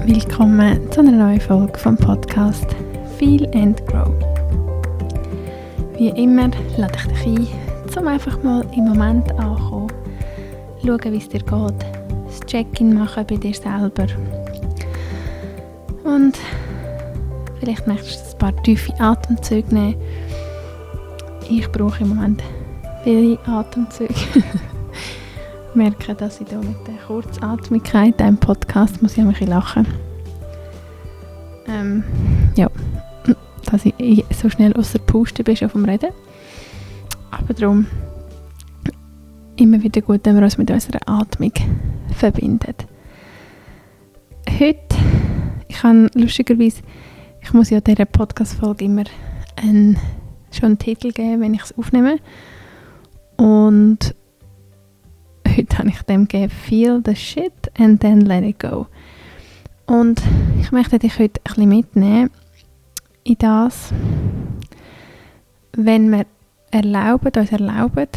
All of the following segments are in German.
Willkommen zu einer neuen Folge vom Podcast Feel and Grow. Wie immer lade ich dich ein, um einfach mal im Moment anzukommen, schauen, wie es dir geht, das Check-in machen bei dir selber und vielleicht möchtest du ein paar tiefe Atemzüge nehmen. Ich brauche im Moment viele Atemzüge. Ich merke, dass ich hier mit der Kurzatmigkeit im Podcast muss ich ein bisschen lachen. Dass ich so schnell außer Puste bin schon vom Reden. Aber darum immer wieder gut, wenn wir uns mit unserer Atmung verbinden. Heute, ich muss ja dieser Podcast-Folge immer schon einen Titel geben, wenn ich es aufnehme. Und heute habe ich dem gegeben, Feel the shit and then let it go. Und ich möchte dich heute ein bisschen mitnehmen in das, wenn wir uns erlauben,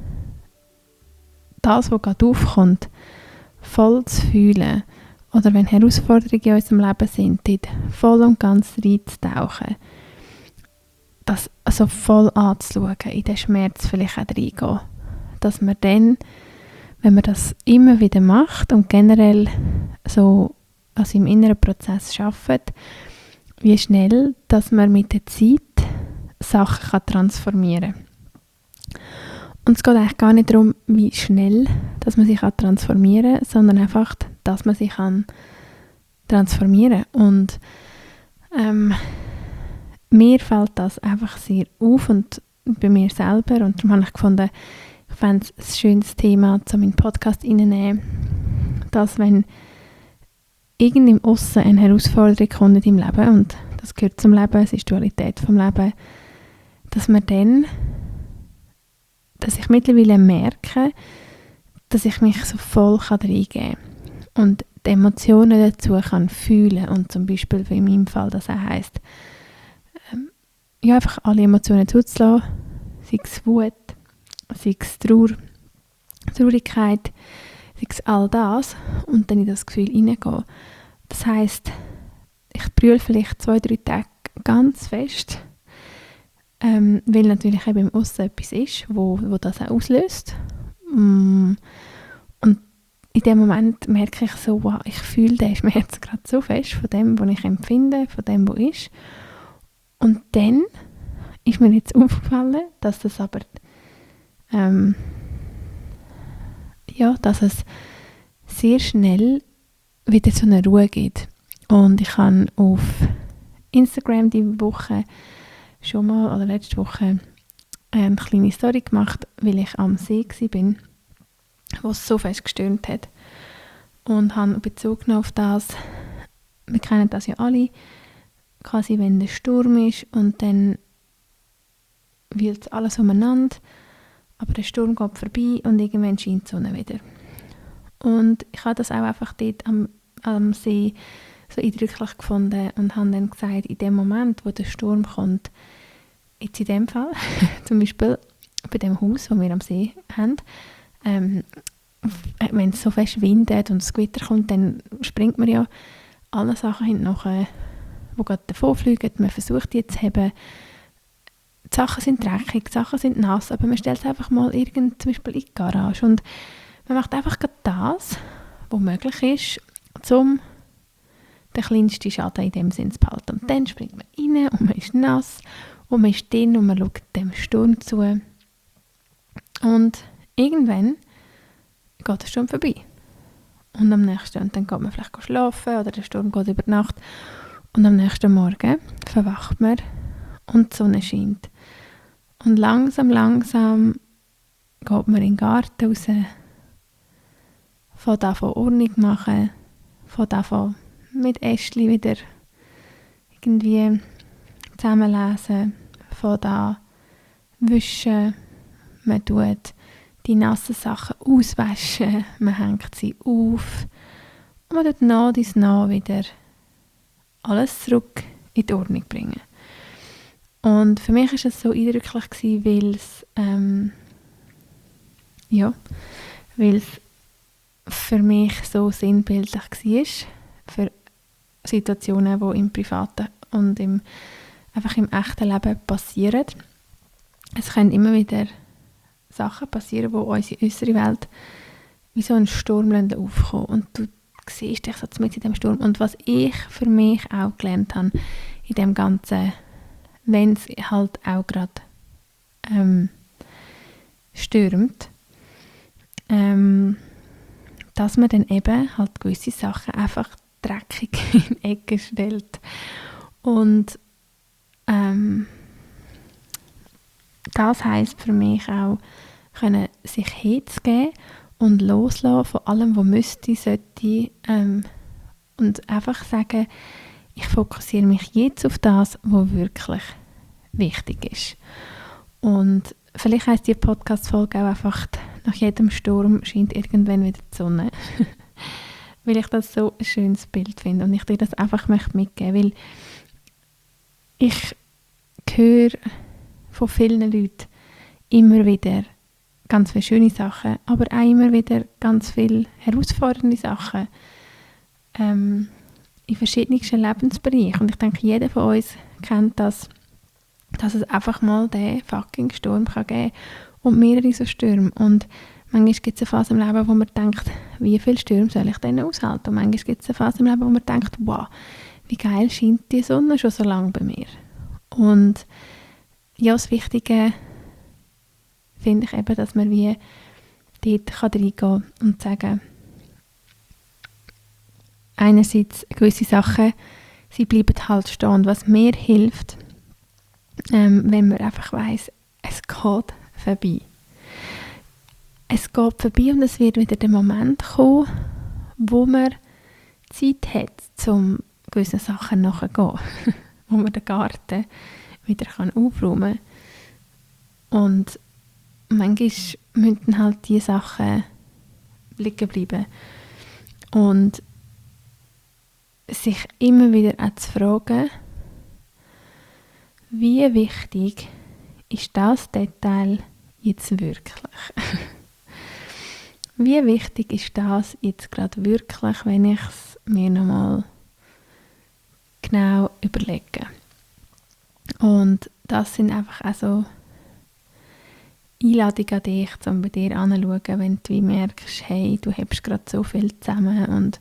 das, was gerade aufkommt, voll zu fühlen, oder wenn Herausforderungen in unserem Leben sind, dort voll und ganz reinzutauchen, das also voll anzuschauen, in den Schmerz vielleicht auch reingehen, dass wir dann, wenn man das immer wieder macht und generell so also im inneren Prozess arbeitet, wie schnell, dass man mit der Zeit Sachen transformieren kann. Und es geht eigentlich gar nicht darum, wie schnell dass man sich transformieren kann, sondern einfach, dass man sich transformieren kann. Und mir fällt das einfach sehr auf und bei mir selber. Und darum habe ich gefunden, ich fände es ein schönes Thema, zu meinen Podcast reinzunehmen, dass wenn irgendwie im Aussen eine Herausforderung kommt im Leben, und das gehört zum Leben, es ist die Dualität vom Leben, dass ich mittlerweile merke, dass ich mich so voll reingeben kann und die Emotionen dazu kann fühlen, und zum Beispiel wie in meinem Fall das auch heisst, einfach alle Emotionen zuzulassen, sei es Wut, sei es Traurigkeit, sei es all das, und dann in das Gefühl hineingehen. Das heisst, ich brülle vielleicht 2-3 Tage ganz fest, weil natürlich eben im Aussen etwas ist, wo das auch auslöst. Und in dem Moment merke ich so, wow, ich fühle den Schmerz gerade so fest von dem, was ich empfinde, von dem, was ist. Und dann ist mir jetzt aufgefallen, dass das aber dass es sehr schnell wieder so eine Ruhe gibt. Und ich habe auf Instagram diese Woche schon mal, oder letzte Woche, eine kleine Story gemacht, weil ich am See war, wo es so fest gestürmt hat. Und habe Bezug genommen auf das, wir kennen das ja alle, quasi wenn der Sturm ist und dann wühlt alles umeinander, aber der Sturm geht vorbei und irgendwann scheint die Sonne wieder. Und ich habe das auch einfach dort am See so eindrücklich gefunden und habe dann gesagt, in dem Moment, wo der Sturm kommt, jetzt in dem Fall, zum Beispiel bei dem Haus, das wir am See haben, wenn es so fest windet und das Gewitter kommt, dann springt man ja alle Sachen hinten nachher, die gerade davonfliegen. Man versucht die zu haben. Die Sachen sind dreckig, die Sachen sind nass, aber man stellt es einfach mal zum Beispiel in die Garage und man macht einfach gerade das, was möglich ist, um den kleinsten Schaden in dem Sinn zu behalten. Und dann springt man rein und man ist nass und man ist drin und man schaut dem Sturm zu. Und irgendwann geht der Sturm vorbei. Und am nächsten Tag, dann geht man vielleicht schlafen oder der Sturm geht über die Nacht. Und am nächsten Morgen verwacht man und die Sonne scheint. Und langsam geht man in den Garten raus, fängt an Ordnung machen, fängt an mit Ästchen wieder irgendwie zusammenlesen, fängt an wischen, man tut die nassen Sachen auswaschen, man hängt sie auf und man tut nach und nach wieder alles zurück in die Ordnung bringen. Und für mich war es so eindrücklich gewesen, weil es für mich so sinnbildlich war, für Situationen, die im privaten und einfach im echten Leben passieren. Es können immer wieder Sachen passieren, die unsere äußere Welt wie so ein Sturm aufkommen. Und du siehst dich so mit in dem Sturm. Und was ich für mich auch gelernt habe in dem Ganzen, wenn es halt auch gerade stürmt, dass man dann eben halt gewisse Sachen einfach dreckig in die Ecke stellt. Und das heisst für mich auch, können sich hinzugeben und loslassen von allem, was müsste, sollte, und einfach sagen, ich fokussiere mich jetzt auf das, was wirklich wichtig ist. Und vielleicht heisst die Podcast-Folge auch einfach, nach jedem Sturm scheint irgendwann wieder die Sonne. Weil ich das so ein schönes Bild finde und ich dir das einfach mitgeben möchte, weil ich höre von vielen Leuten immer wieder ganz viele schöne Sachen, aber auch immer wieder ganz viele herausfordernde Sachen in verschiedensten Lebensbereichen. Und ich denke, jeder von uns kennt das, dass es einfach mal den fucking Sturm kann geben und mehrere so Stürme. Und manchmal gibt es eine Phase im Leben, wo man denkt, wie viele Stürme soll ich denn aushalten? Und manchmal gibt es eine Phase im Leben, wo man denkt, wow, wie geil scheint die Sonne schon so lange bei mir. Und ja, das Wichtige finde ich eben, dass man wie dort reingehen kann und sagen, einerseits gewisse Sachen, sie bleiben halt stehen. Was mir hilft, wenn man einfach weiss, es geht vorbei. Es geht vorbei und es wird wieder der Moment kommen, wo man Zeit hat, um gewissen Sachen nachzugehen. Wo man den Garten wieder aufräumen kann. Und manchmal müssen halt diese Sachen liegen bleiben. Und sich immer wieder auch zu fragen, wie wichtig ist das Detail jetzt wirklich? Wie wichtig ist das jetzt gerade wirklich, wenn ich es mir nochmal genau überlege? Und das sind einfach auch so Einladungen an dich, um bei dir anzuschauen, wenn du wie merkst, hey, du hast gerade so viel zusammen und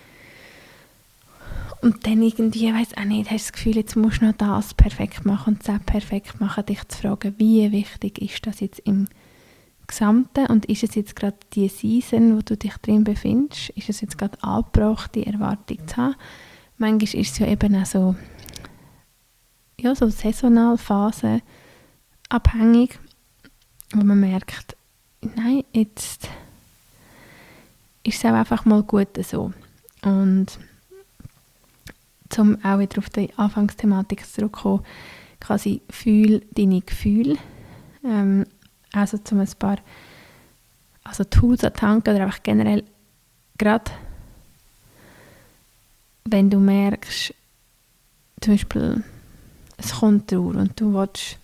dann irgendwie, weiss auch nicht, hast du das Gefühl, jetzt musst du noch das perfekt machen und das perfekt machen, dich zu fragen, wie wichtig ist das jetzt im Gesamten und ist es jetzt gerade die Season, wo du dich drin befindest, ist es jetzt gerade angebracht, die Erwartung zu haben? Manchmal ist es ja eben auch so, ja, so saisonal, phasenabhängig, wo man merkt, nein, jetzt ist es auch einfach mal gut so. Und um auch wieder auf die Anfangsthematik zurückzukommen, quasi fühl deine Gefühle, also zum ein paar Tools an die Hand oder einfach generell gerade, wenn du merkst, zum Beispiel, es kommt Trauer und du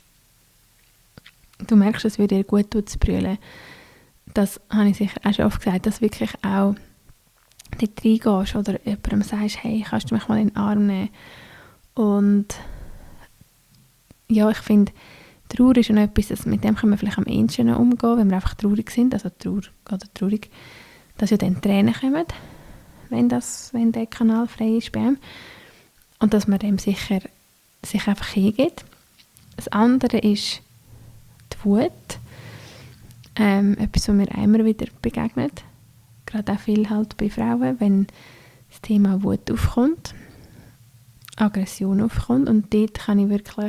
merkst, es würde dir gut tun zu brüllen. Das habe ich sicher auch schon oft gesagt, dass wirklich auch dort reingehst oder jemandem sagst, hey, kannst du mich mal in den Arm nehmen? Und ja, ich finde, Trauer ist schon etwas, mit dem können wir vielleicht am ehesten umgehen, wenn wir einfach traurig sind, also traurig, dass ja dann Tränen kommen, wenn der Kanal frei ist bei ihm. Und dass man dem sicher sich einfach hingeht. Das andere ist die Wut. Etwas, was mir immer wieder begegnet. Gerade auch viel halt bei Frauen, wenn das Thema Wut aufkommt, Aggression aufkommt. Und dort kann ich wirklich,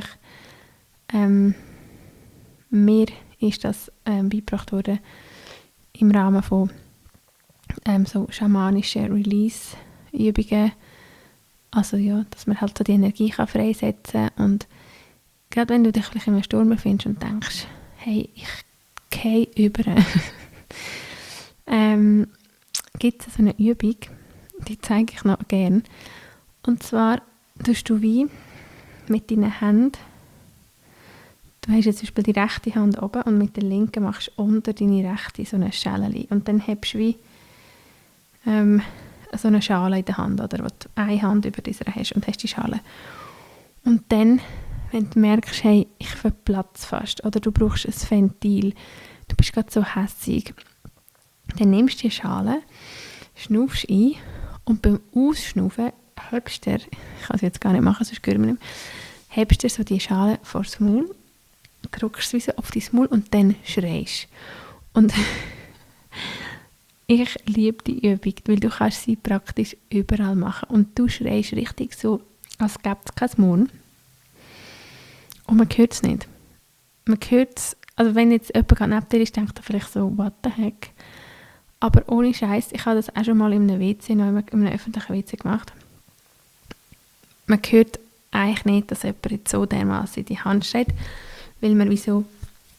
mir ist das beigebracht worden im Rahmen von so schamanischen Release-Übungen. Also ja, dass man halt so die Energie kann freisetzen kann. Und gerade wenn du dich vielleicht in einem Sturm befindest und denkst, hey, ich gehe über, gibt es so eine Übung, die zeige ich noch gerne. Und zwar tust du wie mit deinen Händen, du hast jetzt zum Beispiel die rechte Hand oben und mit der linken machst du unter deine rechte so eine Schelle. Und dann hebst du wie so eine Schale in der Hand, oder wo du eine Hand über dieser hast und hast die Schale. Und dann, wenn du merkst, hey, ich verplatze fast, oder du brauchst ein Ventil, du bist gerade so hässig, dann nimmst du die Schale, schnaufst ein und beim Ausschnaufen hebst du, ich kann es jetzt gar nicht machen, sonst hören wir nicht mehr, hebst du so die Schale vor das Maul, drückst sie so auf dein Maul und dann schreist. Und ich liebe die Übung, weil du kannst sie praktisch überall machen. Und du schreist richtig so, als gäbe es kein Maul. Und man hört es nicht. Man hört es, also wenn jetzt jemand neben dir ist, denkt er vielleicht so, what the heck. Aber ohne Scheiß, ich habe das auch schon mal in einem WC, in einem öffentlichen WC gemacht. Man hört eigentlich nicht, dass jemand jetzt so dermaßen in die Hand steht, weil man wie so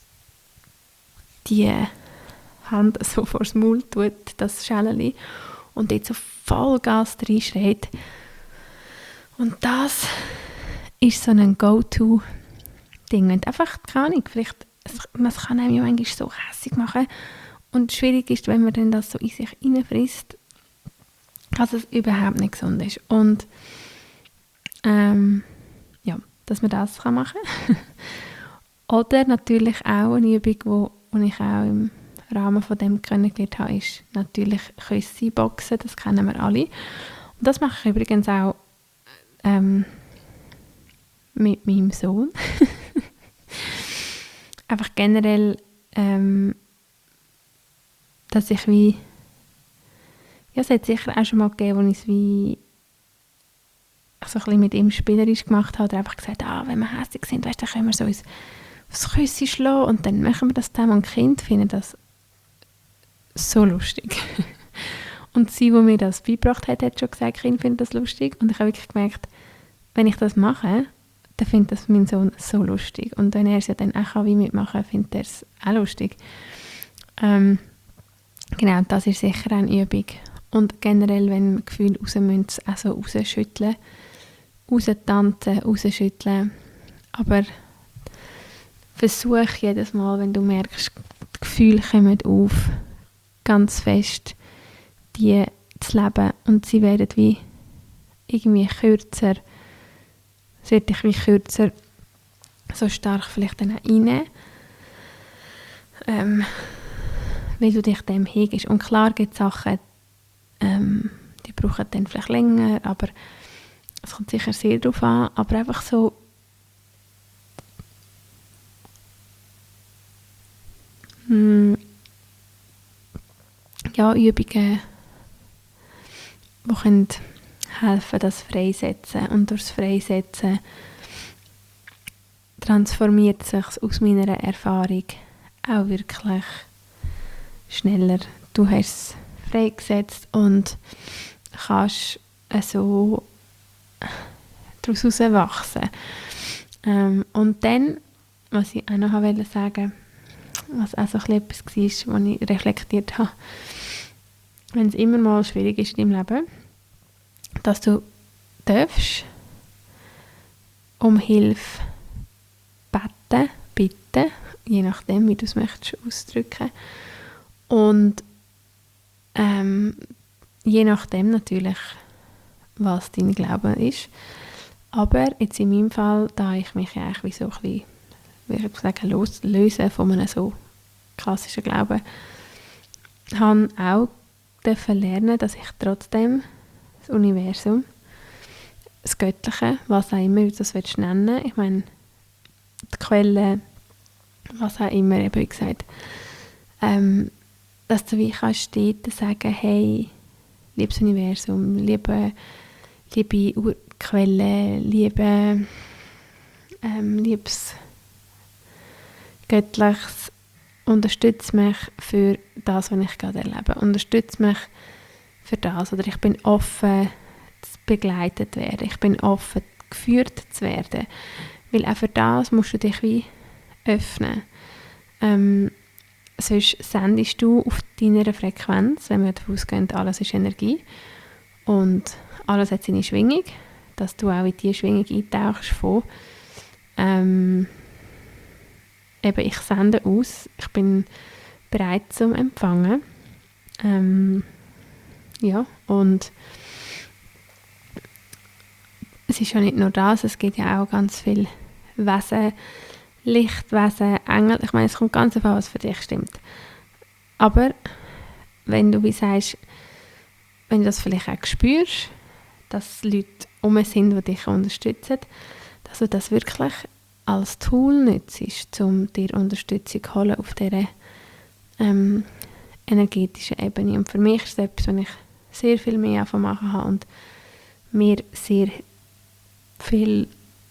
die Hand so vor das Maul tut, das Schäleli, und dort so Vollgas reinschreit. Und das ist so ein Go-To-Ding. Und einfach, keine Ahnung, vielleicht, man kann einem ja manchmal so hässig machen. Und schwierig ist, wenn man dann das so in sich reinfrisst, dass es überhaupt nicht gesund ist. Und ja, dass man das machen kann. Oder natürlich auch eine Übung, die ich auch im Rahmen von dem kennengelernt habe, ist natürlich Küsse-Boxen, das kennen wir alle. Und das mache ich übrigens auch mit meinem Sohn. Einfach generell, dass ich wie, ja, es hat sicher auch schon mal gegeben, wo ich es wie so ein bisschen mit ihm spielerisch gemacht habe, oder einfach gesagt, wenn wir hässlich sind, weißt, dann können wir so aufs Küsschen schlagen und dann machen wir das zusammen. Und die Kinder finden das so lustig. Und sie, die mir das beigebracht hat schon gesagt, Kinder finden das lustig. Und ich habe wirklich gemerkt, wenn ich das mache, dann findet das mein Sohn so lustig. Und wenn er es ja dann auch wie mitmachen kann, findet er es auch lustig. Genau, das ist sicher eine Übung. Und generell, wenn man Gefühle raus müssen, auch so rausschütteln, raustanzen, rausschütteln. Aber versuch jedes Mal, wenn du merkst, die Gefühle kommen auf, ganz fest die zu leben. Und sie werden wie irgendwie kürzer, es wird dich wie kürzer so stark vielleicht dann auch reinnehmen, weil du dich dem hegst. Und klar gibt es Sachen, die brauchen dann vielleicht länger, aber es kommt sicher sehr darauf an, aber einfach so ja, Übungen, die können helfen, das Freisetzen. Und durch das Freisetzen transformiert sich aus meiner Erfahrung auch wirklich schneller. Du hast es freigesetzt und kannst so daraus wachsen. Und dann, was ich auch noch sagen wollte, was auch so etwas war, was ich reflektiert habe, wenn es immer mal schwierig ist in deinem Leben, dass du darfst um Hilfe bitten, je nachdem, wie du es möchtest ausdrücken. Und je nachdem natürlich, was dein Glaube ist. Aber jetzt in meinem Fall, da ich mich eigentlich wie so ein bisschen, wie ich sagen, lösen von einem so klassischen Glauben, habe auch lernen, dass ich trotzdem das Universum, das Göttliche, was auch immer du das nennen willst, ich meine, die Quelle, was auch immer, eben wie gesagt, dass du wie kannst dort sagen, hey, liebes Universum, liebe Urquelle, liebes Göttliches, unterstütze mich für das, was ich gerade erlebe. Unterstütze mich für das. Oder ich bin offen, zu begleitet werden. Ich bin offen, geführt zu werden. Weil auch für das musst du dich wie öffnen. Sonst sendest du auf deiner Frequenz, wenn wir davon ausgehen, alles ist Energie und alles hat seine Schwingung, dass du auch in diese Schwingung eintauchst von eben, ich sende aus, ich bin bereit zum Empfangen. Ja, Und es ist ja nicht nur das, es gibt ja auch ganz viele Wesen, Lichtwesen, Engel. Ich meine, es kommt ganz auf an, was für dich stimmt. Aber wenn du wie sagst, wenn du das vielleicht auch spürst, dass Leute um sind, die dich unterstützen, dass du das wirklich als Tool nutzt, um dir Unterstützung zu holen auf dieser energetischen Ebene. Und für mich ist es etwas, was ich sehr viel mehr davon machen habe und mir sehr viel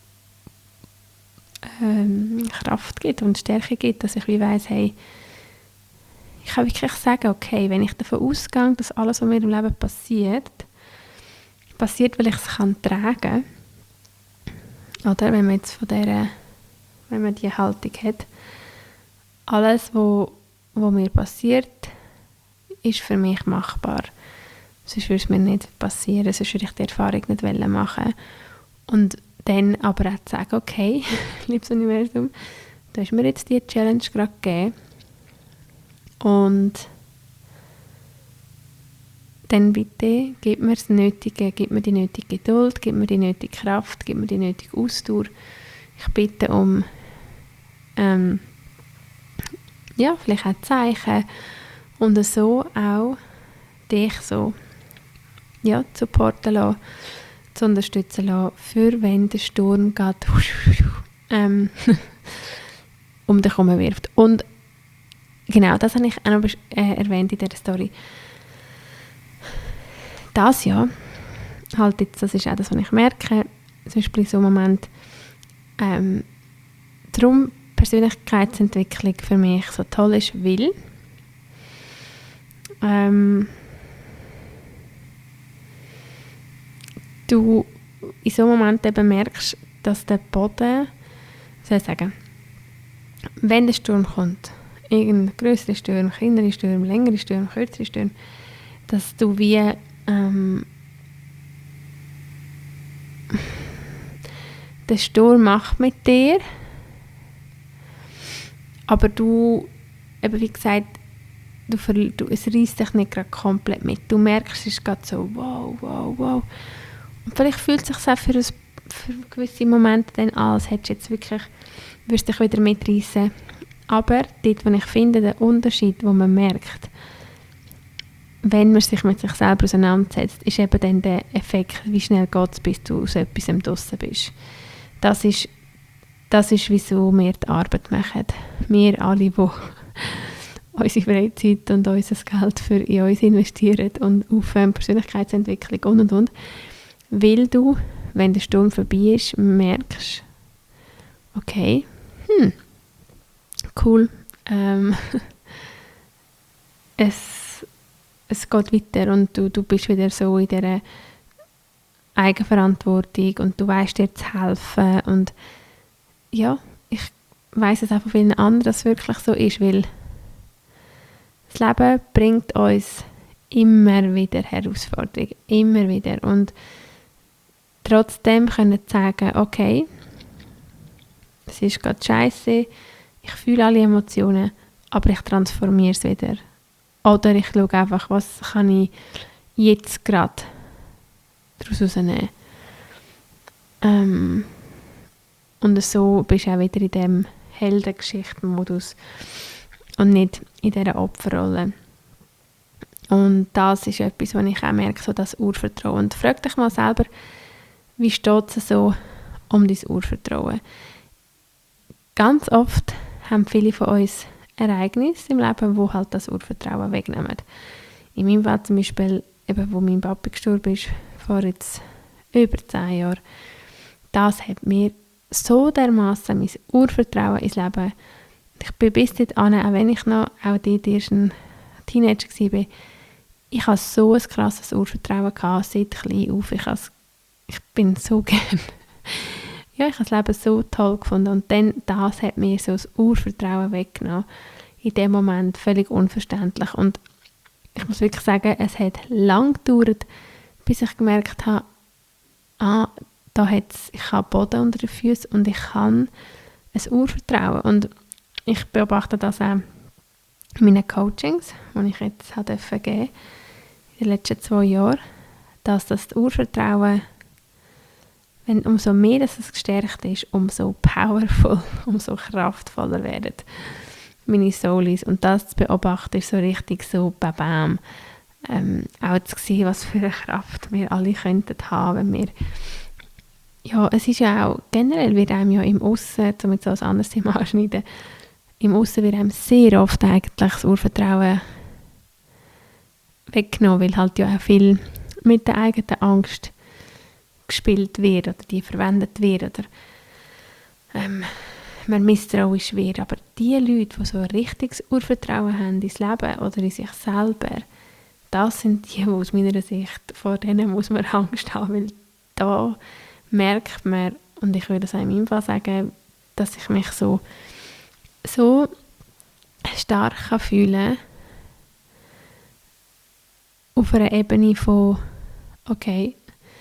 Kraft gibt und Stärke gibt, dass ich wie weiss, hey, ich kann wirklich sagen, okay, wenn ich davon ausgehe, dass alles, was mir im Leben passiert, weil ich es tragen kann, oder wenn man jetzt wenn man die Haltung hat, alles, was mir passiert, ist für mich machbar. Sonst würde es mir nicht passieren, sonst würde ich die Erfahrung nicht machen. Und dann aber auch zu sagen, okay, liebes Universum, du hast mir jetzt die Challenge gerade gegeben und dann bitte gib mir das Nötige, gib mir die nötige Geduld, gib mir die nötige Kraft, gib mir die nötige Ausdauer. Ich bitte um vielleicht auch Zeichen und so auch dich so supporten lassen, zu unterstützen lassen, für wenn der Sturm geht, um dich herum wirft. Und genau, das habe ich auch noch erwähnt in dieser Story. Das Jahr, halt jetzt, das ist auch das, was ich merke, zum Beispiel in so einem Moment, darum Persönlichkeitsentwicklung für mich so toll ist, weil du in so einem Moment eben merkst, dass der Boden, soll ich sagen, wenn der Sturm kommt, irgendein größere Sturm, kleinere Sturm, längere Sturm, kürzere Sturm, dass du wie der Sturm macht mit dir, aber du, eben wie gesagt, es reißt dich nicht gerade komplett mit. Du merkst, es ist gerade so, wow. Und vielleicht fühlt es sich auch für gewisse Momente dann an, als hättest du jetzt wirklich, wirst dich wieder mitreißen. Aber dort, wo ich finde, der Unterschied, wo man merkt, wenn man sich mit sich selber auseinandersetzt, ist eben dann der Effekt, wie schnell geht es, bis du aus etwas draussen bist. Das ist, wieso wir die Arbeit machen. Wir alle, die unsere Freizeit und unser Geld in uns investieren und auf Persönlichkeitsentwicklung und. Weil du, wenn der Sturm vorbei ist, merkst, okay, cool, es geht weiter und du bist wieder so in dieser Eigenverantwortung und du weißt dir zu helfen und ja, ich weiss es auch von vielen anderen, dass es wirklich so ist, weil das Leben bringt uns immer wieder Herausforderungen, immer wieder und trotzdem können sagen, okay, es ist gerade scheiße, ich fühle alle Emotionen, aber ich transformiere es wieder. Oder ich schaue einfach, was kann ich jetzt gerade daraus rausnehmen. Und so bist du auch wieder in diesem Heldengeschichten-Modus und nicht in dieser Opferrolle. Und das ist etwas, was ich auch merke, so das Urvertrauen. Und frag dich mal selber, wie steht es so um dein Urvertrauen? Ganz oft haben viele von uns Ereignisse im Leben, wo halt das Urvertrauen wegnehmen. In meinem Fall zum Beispiel, eben, wo mein Papa gestorben ist, vor jetzt über 10 Jahren, das hat mir so dermassen mein Urvertrauen ins Leben. Ich bin bis dahin, auch wenn ich noch auch dort erst ein Teenager war, ich hatte so ein krasses Urvertrauen gehabt, seit klein auf. Ich bin so gern. Ja, ich habe das Leben so toll gefunden. Und dann, das hat mir so das Urvertrauen weggenommen. In dem Moment völlig unverständlich. Und ich muss wirklich sagen, es hat lang gedauert, bis ich gemerkt habe, ich habe Boden unter den Füßen und ich kann ein Urvertrauen. Und ich beobachte das auch in meinen Coachings, die ich jetzt geben durfte, in den letzten 2 Jahren, dass das Urvertrauen, wenn umso mehr dass es gestärkt ist, umso powerful, umso kraftvoller werden meine Soulies. Und das zu beobachten, ist so richtig so bam. Auch zu sehen, was für eine Kraft wir alle könnten haben, wenn wir, ja, es ist ja auch, generell wird einem ja im Aussen, um jetzt so ein anderes Thema anschneiden, im Aussen wird einem sehr oft eigentlich das Urvertrauen weggenommen, weil halt ja auch viel mit der eigenen Angst gespielt wird oder die verwendet wird oder man misstrauisch wird. Aber die Leute, die so ein richtiges Urvertrauen haben ins Leben oder in sich selber, das sind die aus meiner Sicht, vor denen muss man Angst haben, weil da merkt man, und ich würde es auch in meinem Fall sagen, dass ich mich so stark fühlen kann, auf einer Ebene von, okay,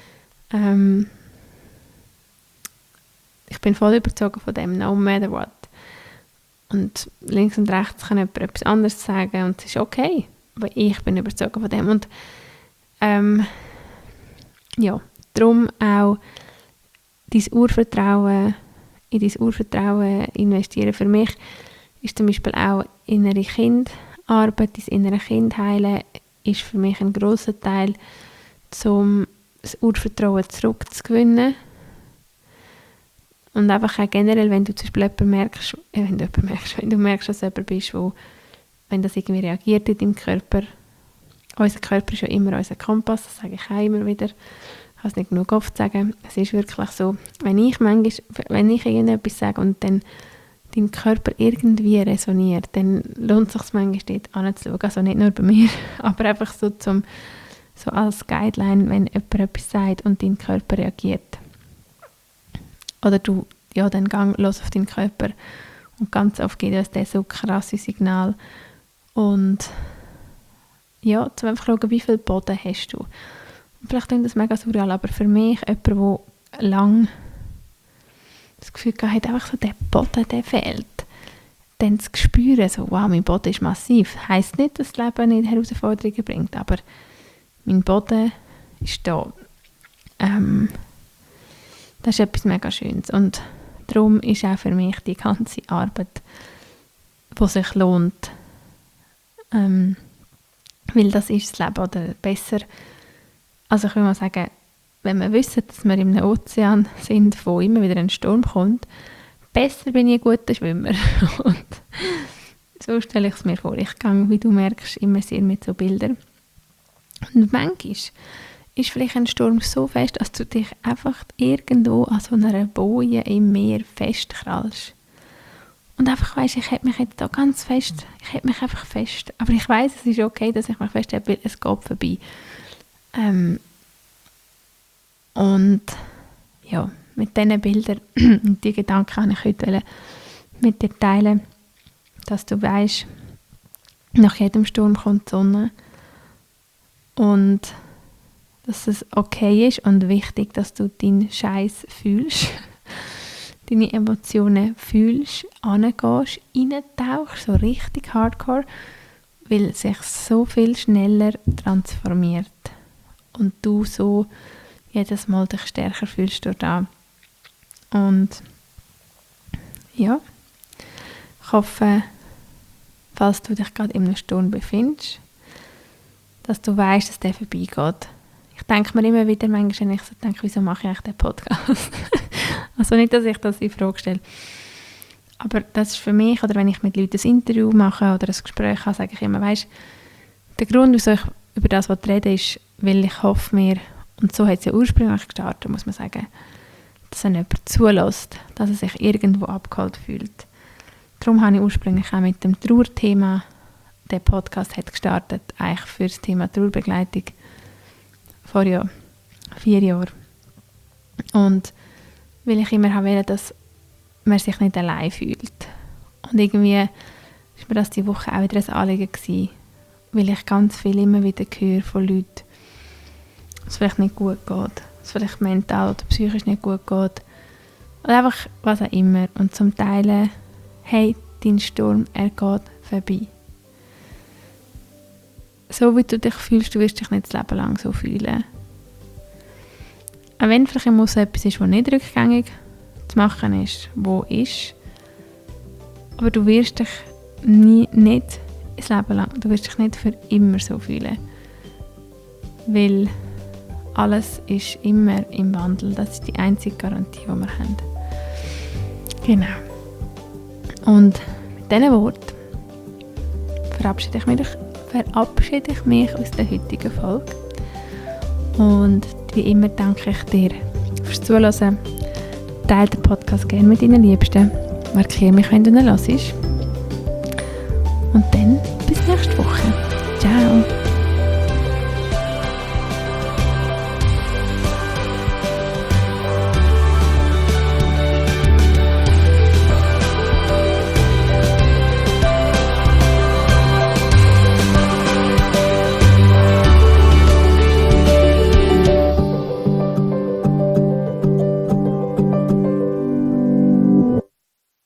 ich bin voll überzeugt von dem, no matter what. Und links und rechts kann jemand etwas anderes sagen und es ist okay, aber ich bin überzeugt von dem. Und ja, darum auch in dein Urvertrauen investieren. Für mich ist zum Beispiel auch innere Kindarbeit, das innere Kind heilen, ist für mich ein grosser Teil, um das Urvertrauen zurückzugewinnen. Und einfach auch generell, wenn du zum Beispiel wenn du merkst, dass jemand bist, wenn das irgendwie reagiert in deinem Körper, unser Körper ist ja immer unser Kompass, das sage ich auch immer wieder, ich kann es nicht genug oft sagen, es ist wirklich so, wenn ich irgendetwas sage und dann dein Körper irgendwie resoniert, dann lohnt es sich manchmal dort anzuschauen, also nicht nur bei mir, aber einfach so als Guideline, wenn jemand etwas sagt und dein Körper reagiert. Oder du, ja, dann los auf deinen Körper. Und ganz oft gibt es so krasse Signal. Und ja, zum einfach schauen, wie viel Boden hast du. Und vielleicht klingt das mega surreal, aber für mich, jemand, der lang das Gefühl hat, einfach so der Boden, der fehlt. Dann zu spüren, so, wow, mein Boden ist massiv. Heisst nicht, dass das Leben nicht Herausforderungen bringt, aber mein Boden ist da. Das ist etwas mega Schönes. Und darum ist auch für mich die ganze Arbeit, die sich lohnt. Weil das ist das Leben. Oder besser, also ich will mal sagen, wenn wir wissen, dass wir in einem Ozean sind, wo immer wieder ein Sturm kommt, besser bin ich ein guter Schwimmer. Und so stelle ich es mir vor. Ich gehe, wie du merkst, immer sehr mit so Bildern. Und manchmal ist vielleicht ein Sturm so fest, dass du dich einfach irgendwo an so einer Boje im Meer festkrallst. Und einfach weisst, ich hätte mich jetzt da ganz fest, aber ich weiss, es ist okay, dass ich mich festhalte, weil es geht vorbei. Und ja, mit diesen Bildern und die Gedanken kann ich heute mit dir teilen, dass du weisst, nach jedem Sturm kommt die Sonne und dass es okay ist und wichtig, dass du deinen Scheiß fühlst, deine Emotionen fühlst, angehst, reintauchst, so richtig hardcore, weil es sich so viel schneller transformiert und du so jedes Mal dich stärker fühlst durch das. Und ja, ich hoffe, falls du dich gerade in einem Sturm befindest, dass du weißt, dass der vorbeigeht. Ich denke mir immer wieder, manchmal, wenn ich so denke, wieso mache ich eigentlich den Podcast? Also nicht, dass ich das in Frage stelle. Aber das ist für mich, oder wenn ich mit Leuten ein Interview mache oder ein Gespräch habe, sage ich immer, weisst, der Grund, wieso ich über das rede, ist, weil ich hoffe mir, und so hat es ja ursprünglich gestartet, muss man sagen, dass wenn jemand zulässt, dass er sich irgendwo abgeholt fühlt. Darum habe ich ursprünglich auch mit dem Trauerthema, der Podcast hat gestartet, eigentlich für das Thema Trauerbegleitung vor 4 Jahren. Und weil ich immer wollte, dass man sich nicht allein fühlt. Und irgendwie war mir das die Woche auch wieder ein Anliegen gewesen, weil ich ganz viel immer wieder höre von Leuten, dass es vielleicht nicht gut geht, dass es vielleicht mental oder psychisch nicht gut geht. Oder einfach was auch immer. Und zum Teilen, hey, dein Sturm, er geht vorbei. so wie du dich fühlst, du wirst dich nicht das Leben lang so fühlen. Auch wenn vielleicht im Aussen etwas ist, was nicht rückgängig zu machen ist, wo ist, aber du wirst dich nicht das Leben lang, du wirst dich nicht für immer so fühlen. Weil alles ist immer im Wandel. Das ist die einzige Garantie, die wir haben. Genau. Und mit diesen Worten verabschiede ich mich aus der heutigen Folge. Und wie immer danke ich dir fürs Zuhören. Teile den Podcast gerne mit deinen Liebsten. Markiere mich, wenn du ihn hörst. Und dann bis nächste Woche. Ciao.